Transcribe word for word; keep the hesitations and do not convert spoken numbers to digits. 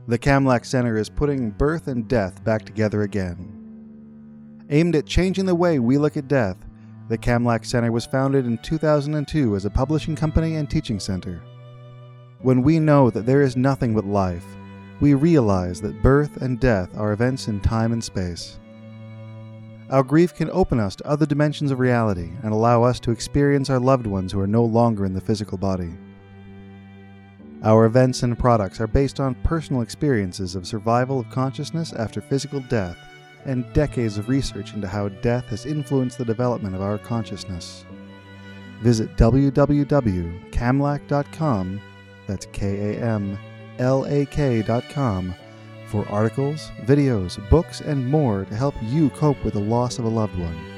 The Kamlak Center is putting birth and death back together again. Aimed at changing the way we look at death, the Kamlak Center was founded in two thousand two as a publishing company and teaching center. When we know that there is nothing but life, we realize that birth and death are events in time and space. Our grief can open us to other dimensions of reality and allow us to experience our loved ones who are no longer in the physical body. Our events and products are based on personal experiences of survival of consciousness after physical death and decades of research into how death has influenced the development of our consciousness. Visit w w w dot kamlak dot com, that's K A M L A K dot com, for articles, videos, books, and more to help you cope with the loss of a loved one.